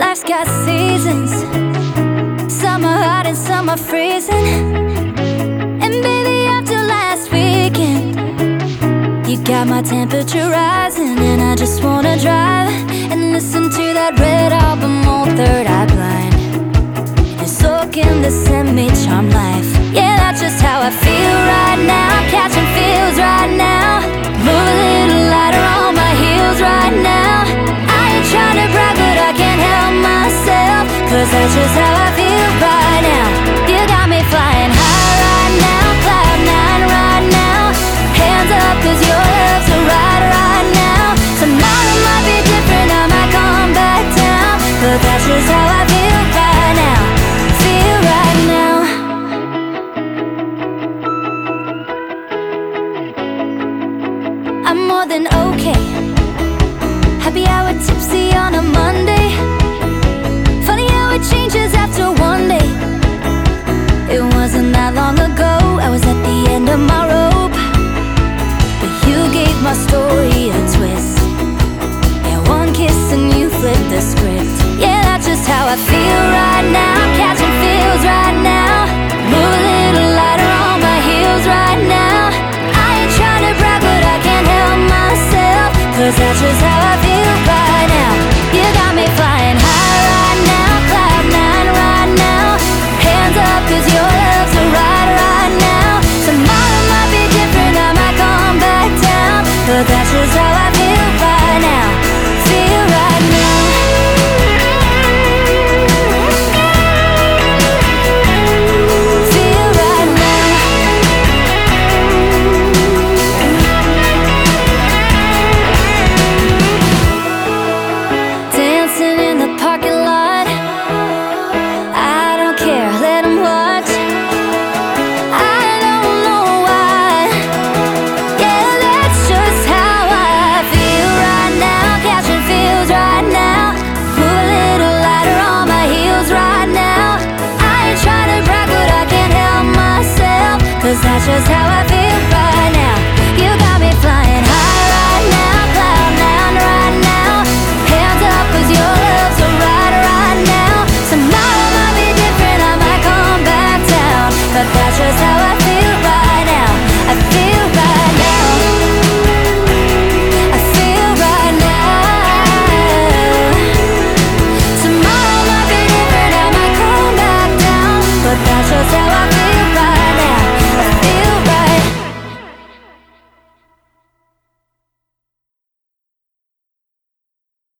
Life's got seasons, some are hot and some are freezing. And baby, after last weekend, you got my temperature rising. And I just wanna drive and listen to that Red Album on Third Eye Blind and soak in the semi-charmed life. Yeah, that's just how I feel right now. Catching feels right now. Move a little lighter on my heels right now. I ain't trying to brag, but I can't help myself, 'cause that's just how I feel right now. You got me flying high right now, cloud nine right now. Hands up 'cause your love's a ride right now. Tomorrow might be different, I might come back down, but that's just how I feel right now. Feel right now. I'm more than okay. Happy hour tipsy on a Monday. Funny how it changes after one day. It wasn't that long ago, I was at the end of my rope, but you gave my story a twist. Yeah, one kiss and you flipped the script. Yeah, that's just how I feel right now. Catching feels right now. Move a little lighter on my heels right now. I ain't trying to brag, but I can't help myself, 'cause that's just how I feel right now. You got me flying high right now, cloud nine right now. Hands up 'cause your love's a ride right now. Tomorrow might be different, I might come back down, but that's just how I feel right now. Feel right now. Feel right now. Dancing in the parking lot, I don't care, let 'em watch. I don't know why. Yeah, that's just how I feel right now. Catching feels right now. Move a little lighter on my heels right now. I ain't trying to brag, but I can't help myself, 'cause that's just